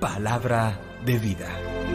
Palabra de vida.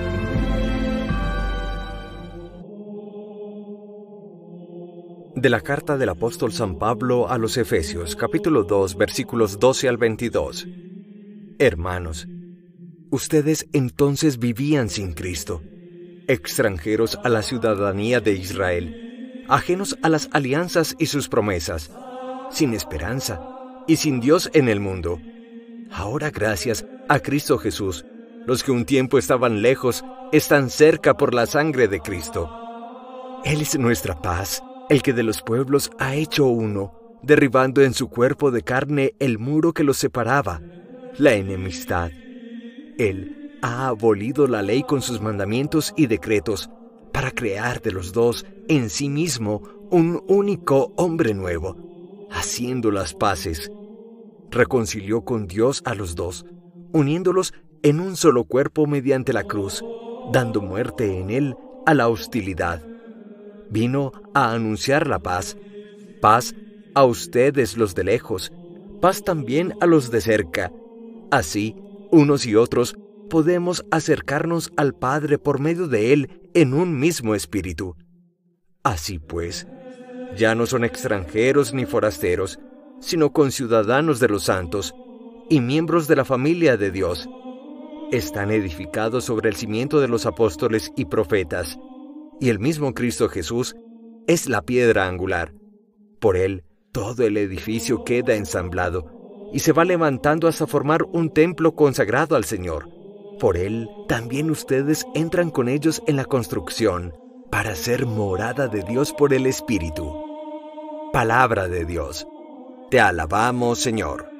De la carta del apóstol San Pablo a los Efesios, capítulo 2, versículos 12 al 22. Hermanos, ustedes entonces vivían sin Cristo, extranjeros a la ciudadanía de Israel, ajenos a las alianzas y sus promesas, sin esperanza y sin Dios en el mundo. Ahora, gracias a Cristo Jesús, los que un tiempo estaban lejos, están cerca por la sangre de Cristo. Él es nuestra paz, el que de los pueblos ha hecho uno, derribando en su cuerpo de carne el muro que los separaba, la enemistad. Él ha abolido la ley con sus mandamientos y decretos, para crear de los dos en sí mismo un único hombre nuevo, haciendo las paces. Reconcilió con Dios a los dos, uniéndolos en un solo cuerpo mediante la cruz, dando muerte en él a la hostilidad. Vino a anunciar la paz, paz a ustedes los de lejos, paz también a los de cerca. Así, unos y otros podemos acercarnos al Padre por medio de él en un mismo espíritu. Así pues, ya no son extranjeros ni forasteros, sino conciudadanos de los santos y miembros de la familia de Dios. Están edificados sobre el cimiento de los apóstoles y profetas, y el mismo Cristo Jesús es la piedra angular. Por él, todo el edificio queda ensamblado, y se va levantando hasta formar un templo consagrado al Señor. Por él, también ustedes entran con ellos en la construcción, para ser morada de Dios por el Espíritu. Palabra de Dios. Te alabamos, Señor.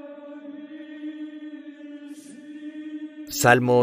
Salmo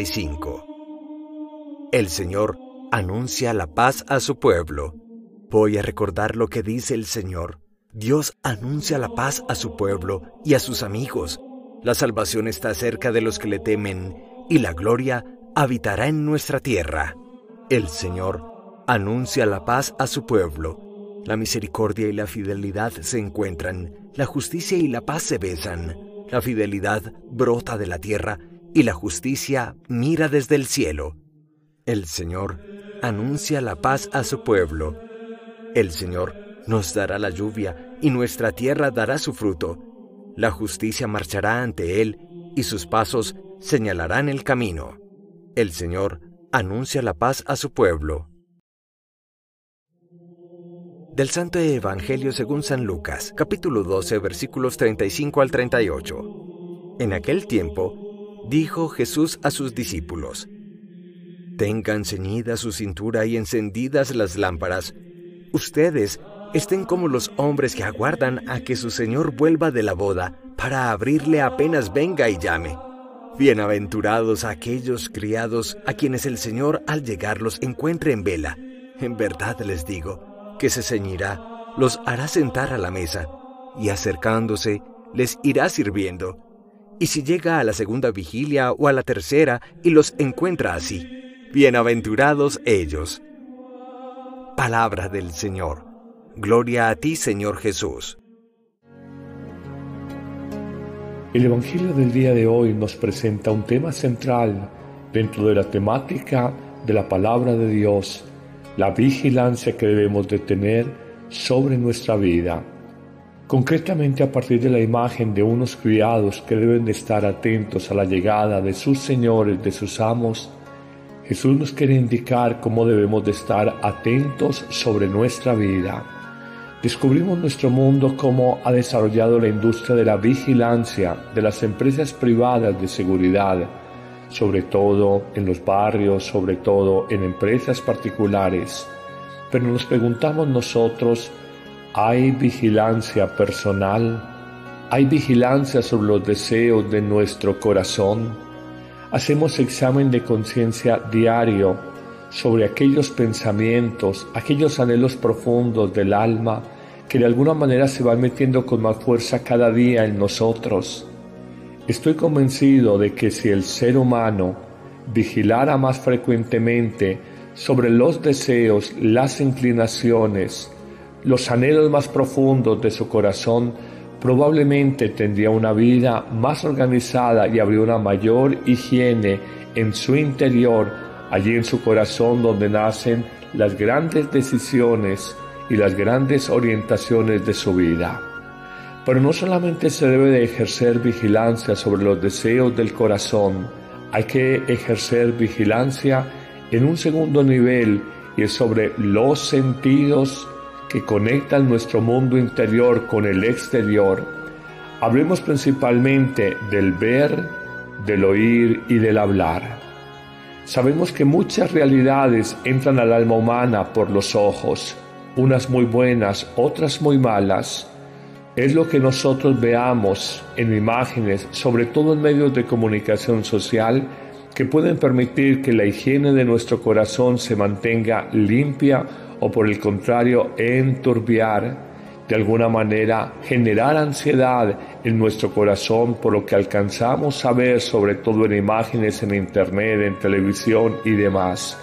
85. El Señor anuncia la paz a su pueblo. Voy a recordar lo que dice el Señor. Dios anuncia la paz a su pueblo y a sus amigos. La salvación está cerca de los que le temen, y la gloria habitará en nuestra tierra. El Señor anuncia la paz a su pueblo. La misericordia y la fidelidad se encuentran, la justicia y la paz se besan. La fidelidad brota de la tierra, y la justicia mira desde el cielo. El Señor anuncia la paz a su pueblo. El Señor nos dará la lluvia, y nuestra tierra dará su fruto. La justicia marchará ante él, y sus pasos señalarán el camino. El Señor anuncia la paz a su pueblo. Del Santo Evangelio según San Lucas, capítulo 12, versículos 35 al 38. En aquel tiempo, dijo Jesús a sus discípulos: Tengan ceñida su cintura y encendidas las lámparas. Ustedes estén como los hombres que aguardan a que su Señor vuelva de la boda, para abrirle apenas venga y llame. Bienaventurados aquellos criados a quienes el Señor al llegar los encuentre en vela. En verdad les digo que se ceñirá, los hará sentar a la mesa, y acercándose les irá sirviendo. Y si llega a la segunda vigilia o a la tercera y los encuentra así, bienaventurados ellos. Palabra del Señor. Gloria a ti, Señor Jesús. El Evangelio del día de hoy nos presenta un tema central dentro de la temática de la palabra de Dios, la vigilancia que debemos de tener sobre nuestra vida. Concretamente a partir de la imagen de unos criados que deben de estar atentos a la llegada de sus señores, de sus amos, Jesús nos quiere indicar cómo debemos de estar atentos sobre nuestra vida. Descubrimos nuestro mundo cómo ha desarrollado la industria de la vigilancia de las empresas privadas de seguridad, sobre todo en los barrios, sobre todo en empresas particulares. Pero nos preguntamos nosotros, ¿hay vigilancia personal? ¿Hay vigilancia sobre los deseos de nuestro corazón? ¿Hacemos examen de conciencia diario sobre aquellos pensamientos, aquellos anhelos profundos del alma que de alguna manera se van metiendo con más fuerza cada día en nosotros? Estoy convencido de que si el ser humano vigilara más frecuentemente sobre los deseos, las inclinaciones, los anhelos más profundos de su corazón, probablemente tendría una vida más organizada y habría una mayor higiene en su interior, allí en su corazón donde nacen las grandes decisiones y las grandes orientaciones de su vida. Pero no solamente se debe de ejercer vigilancia sobre los deseos del corazón, hay que ejercer vigilancia en un segundo nivel, y es sobre los sentidos que conectan nuestro mundo interior con el exterior. Hablemos principalmente del ver, del oír y del hablar. Sabemos que muchas realidades entran al alma humana por los ojos, unas muy buenas, otras muy malas. Es lo que nosotros veamos en imágenes, sobre todo en medios de comunicación social, que pueden permitir que la higiene de nuestro corazón se mantenga limpia o, por el contrario, enturbiar, de alguna manera generar ansiedad en nuestro corazón por lo que alcanzamos a ver, sobre todo en imágenes en internet, en televisión y demás.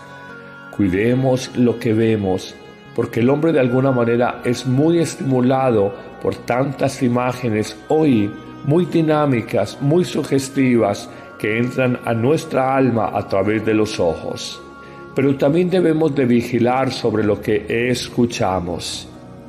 Cuidemos lo que vemos, porque el hombre de alguna manera es muy estimulado por tantas imágenes hoy muy dinámicas, muy sugestivas, que entran a nuestra alma a través de los ojos. Pero también debemos de vigilar sobre lo que escuchamos.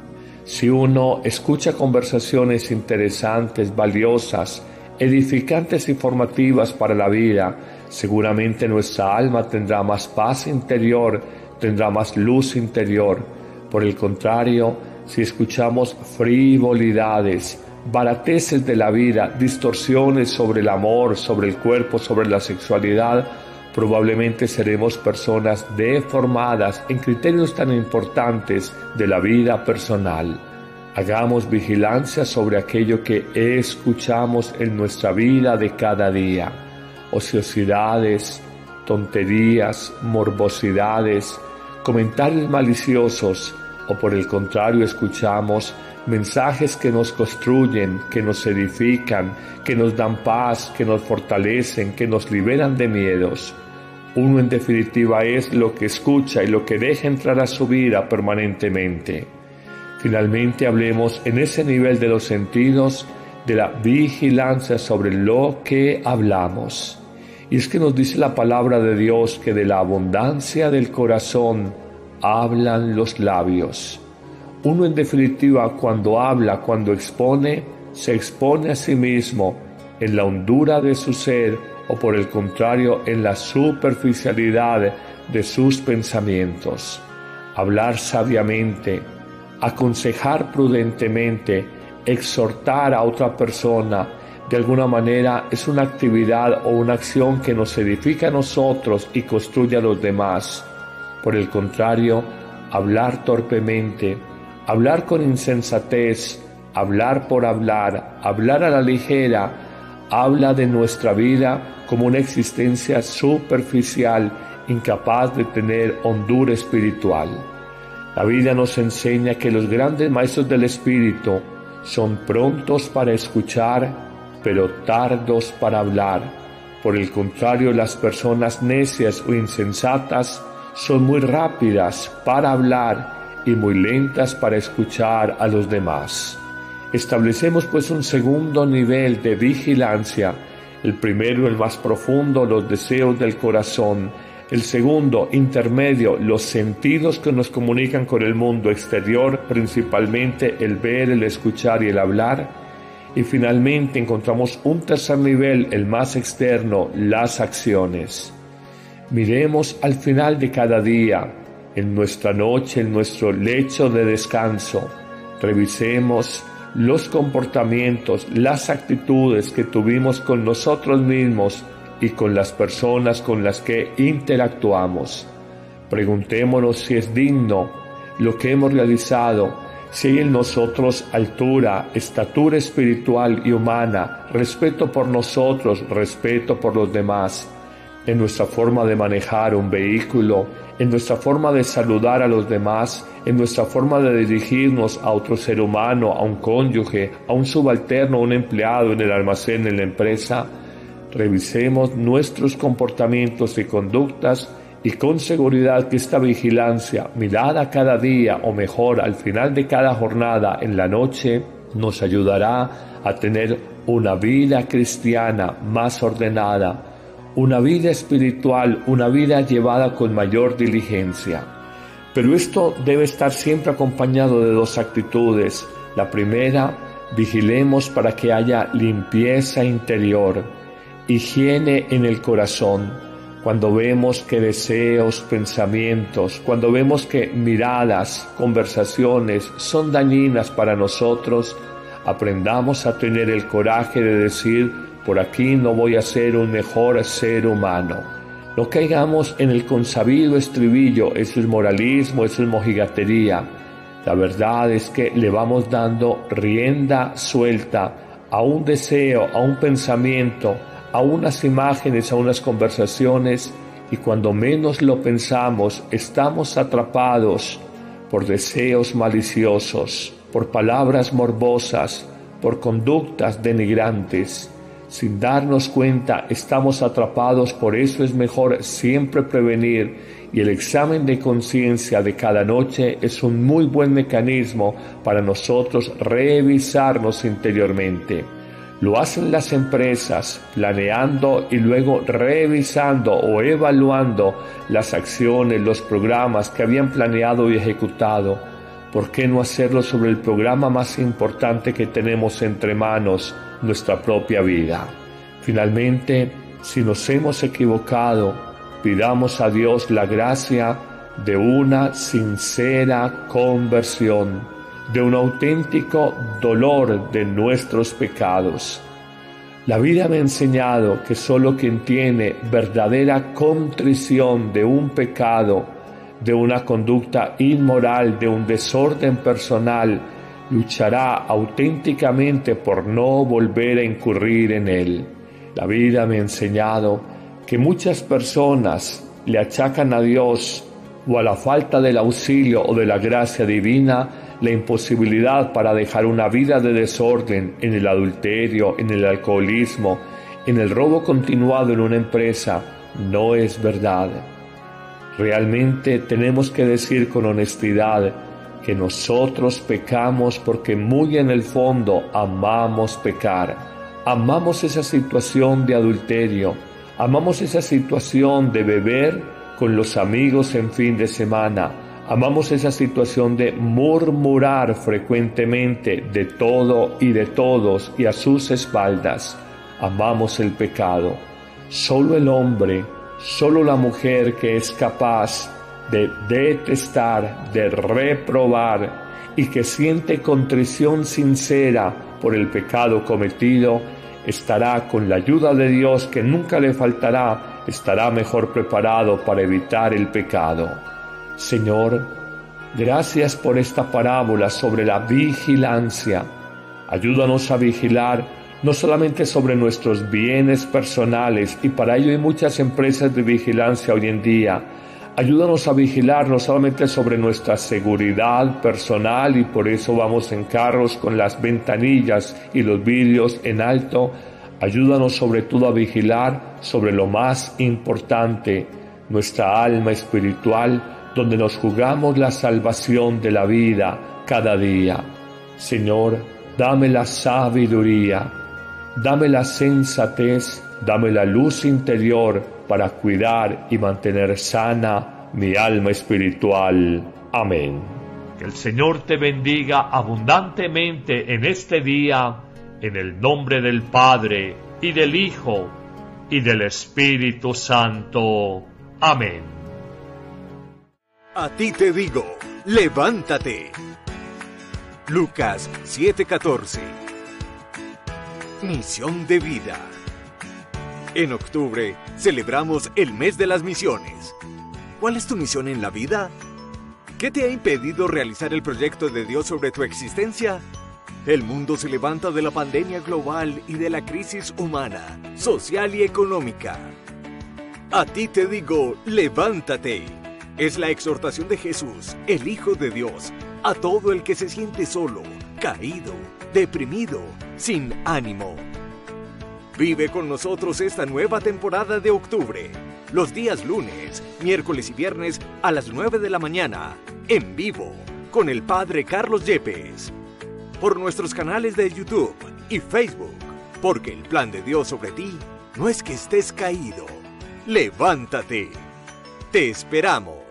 Si uno escucha conversaciones interesantes, valiosas, edificantes y formativas para la vida, seguramente nuestra alma tendrá más paz interior, tendrá más luz interior. Por el contrario, si escuchamos frivolidades, barateces de la vida, distorsiones sobre el amor, sobre el cuerpo, sobre la sexualidad, probablemente seremos personas deformadas en criterios tan importantes de la vida personal. Hagamos vigilancia sobre aquello que escuchamos en nuestra vida de cada día. Ociosidades, tonterías, morbosidades, comentarios maliciosos, o por el contrario escuchamos mensajes que nos construyen, que nos edifican, que nos dan paz, que nos fortalecen, que nos liberan de miedos. Uno en definitiva es lo que escucha y lo que deja entrar a su vida permanentemente. Finalmente hablemos en ese nivel de los sentidos de la vigilancia sobre lo que hablamos. Y es que nos dice la palabra de Dios que de la abundancia del corazón hablan los labios. Uno en definitiva cuando habla, cuando expone, se expone a sí mismo en la hondura de su ser o por el contrario en la superficialidad de sus pensamientos. Hablar sabiamente, aconsejar prudentemente, exhortar a otra persona, de alguna manera es una actividad o una acción que nos edifica a nosotros y construye a los demás. Por el contrario, hablar torpemente, hablar con insensatez, hablar por hablar, hablar a la ligera, habla de nuestra vida como una existencia superficial, incapaz de tener hondura espiritual. La vida nos enseña que los grandes maestros del espíritu son prontos para escuchar, pero tardos para hablar. Por el contrario, las personas necias o insensatas son muy rápidas para hablar y muy lentas para escuchar a los demás. Establecemos pues un segundo nivel de vigilancia. El primero, el más profundo, los deseos del corazón. El segundo, intermedio, los sentidos que nos comunican con el mundo exterior, principalmente el ver, el escuchar y el hablar. Y finalmente encontramos un tercer nivel, el más externo, las acciones. Miremos al final de cada día, en nuestra noche, en nuestro lecho de descanso. Revisemos los comportamientos, las actitudes que tuvimos con nosotros mismos y con las personas con las que interactuamos. Preguntémonos si es digno lo que hemos realizado, si hay en nosotros altura, estatura espiritual y humana, respeto por nosotros, respeto por los demás, en nuestra forma de manejar un vehículo, en nuestra forma de saludar a los demás, en nuestra forma de dirigirnos a otro ser humano, a un cónyuge, a un subalterno, a un empleado en el almacén, en la empresa. Revisemos nuestros comportamientos y conductas y con seguridad que esta vigilancia, mirada cada día o mejor al final de cada jornada en la noche, nos ayudará a tener una vida cristiana más ordenada, una vida espiritual, una vida llevada con mayor diligencia. Pero esto debe estar siempre acompañado de dos actitudes. La primera, vigilemos para que haya limpieza interior, higiene en el corazón. Cuando vemos que deseos, pensamientos, cuando vemos que miradas, conversaciones son dañinas para nosotros, aprendamos a tener el coraje de decir, por aquí no voy a ser un mejor ser humano. No caigamos en el consabido estribillo, eso es moralismo, eso es mojigatería. La verdad es que le vamos dando rienda suelta a un deseo, a un pensamiento, a unas imágenes, a unas conversaciones, y cuando menos lo pensamos, estamos atrapados por deseos maliciosos, por palabras morbosas, por conductas denigrantes. Sin darnos cuenta, estamos atrapados. Por eso es mejor siempre prevenir, y el examen de conciencia de cada noche es un muy buen mecanismo para nosotros revisarnos interiormente. Lo hacen las empresas, planeando y luego revisando o evaluando las acciones, los programas que habían planeado y ejecutado. ¿Por qué no hacerlo sobre el programa más importante que tenemos entre manos, nuestra propia vida? Finalmente, si nos hemos equivocado, pidamos a Dios la gracia de una sincera conversión, de un auténtico dolor de nuestros pecados. La vida me ha enseñado que solo quien tiene verdadera contrición de un pecado, de una conducta inmoral, de un desorden personal, luchará auténticamente por no volver a incurrir en él. La vida me ha enseñado que muchas personas le achacan a Dios o a la falta del auxilio o de la gracia divina la imposibilidad para dejar una vida de desorden en el adulterio, en el alcoholismo, en el robo continuado en una empresa. No es verdad. Realmente tenemos que decir con honestidad que nosotros pecamos porque muy en el fondo amamos pecar. Amamos esa situación de adulterio, amamos esa situación de beber con los amigos en fin de semana, amamos esa situación de murmurar frecuentemente de todo y de todos y a sus espaldas. Amamos el pecado. Solo el hombre, solo la mujer que es capaz de detestar, de reprobar y que siente contrición sincera por el pecado cometido, estará con la ayuda de Dios, que nunca le faltará, estará mejor preparado para evitar el pecado. Señor, gracias por esta parábola sobre la vigilancia. Ayúdanos a vigilar no solamente sobre nuestros bienes personales, y para ello hay muchas empresas de vigilancia hoy en día. Ayúdanos a vigilar no solamente sobre nuestra seguridad personal, y por eso vamos en carros con las ventanillas y los vidrios en alto. Ayúdanos sobre todo a vigilar sobre lo más importante, nuestra alma espiritual, donde nos jugamos la salvación de la vida cada día. Señor, dame la sabiduría, dame la sensatez, dame la luz interior para cuidar y mantener sana mi alma espiritual. Amén. Que el Señor te bendiga abundantemente en este día, en el nombre del Padre, y del Hijo, y del Espíritu Santo. Amén. A ti te digo, levántate. Lucas 7:14. Misión de vida. En octubre celebramos el mes de las misiones. ¿Cuál es tu misión en la vida? ¿Qué te ha impedido realizar el proyecto de Dios sobre tu existencia? El mundo se levanta de la pandemia global y de la crisis humana, social y económica. A ti te digo, levántate. Es la exhortación de Jesús, el Hijo de Dios, a todo el que se siente solo, caído, deprimido, sin ánimo. Vive con nosotros esta nueva temporada de octubre, los días lunes, miércoles y viernes a las 9 de la mañana, en vivo, con el Padre Carlos Yepes. por nuestros canales de YouTube y Facebook, porque el plan de Dios sobre ti no es que estés caído. ¡Levántate! ¡Te esperamos!